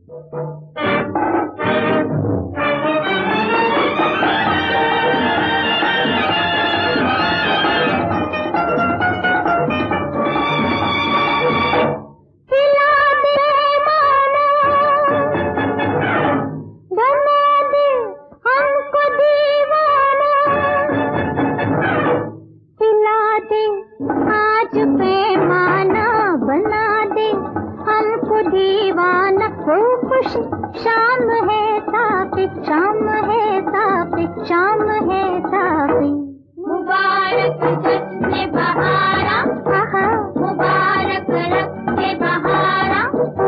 शाम है साफी, शाम है साफी, शाम है साफी। मुबारक जश्न बहारा, मुबारक रखे बहारा।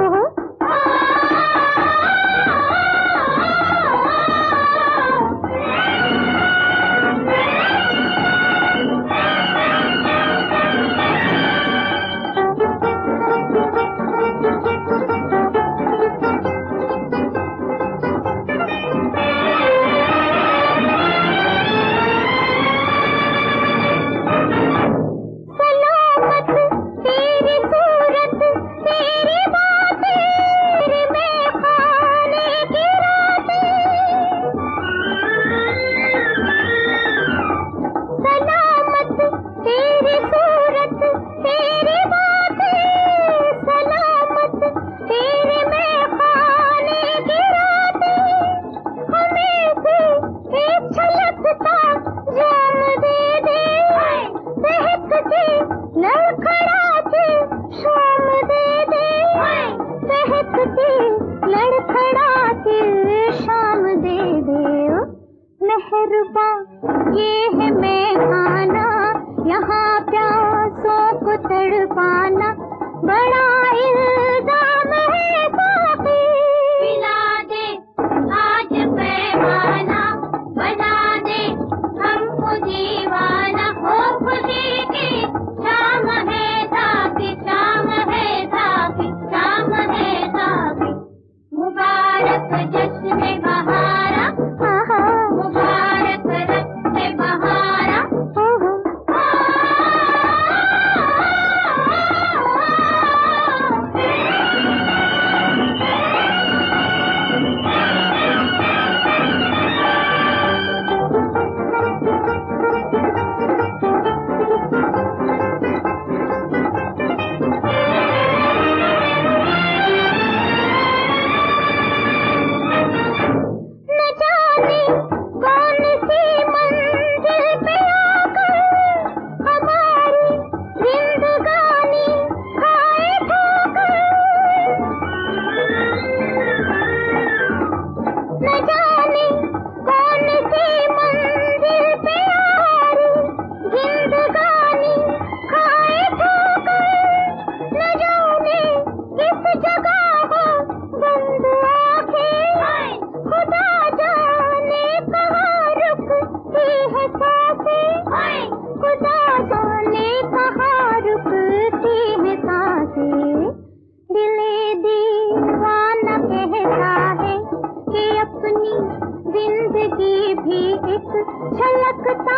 ये है मैखाना, यहाँ प्यासों को तड़पाना, बड़ा इल्जाम है साफी। पिला दे आज पैमाना, बना दे हमको दीवाना, हो खुशी की शाम है साफी, शाम है साफी, शाम है साफी। मुबारक जश्न बहारा, मुबारक रखे बहारा। जिंदगी भी एक झलकता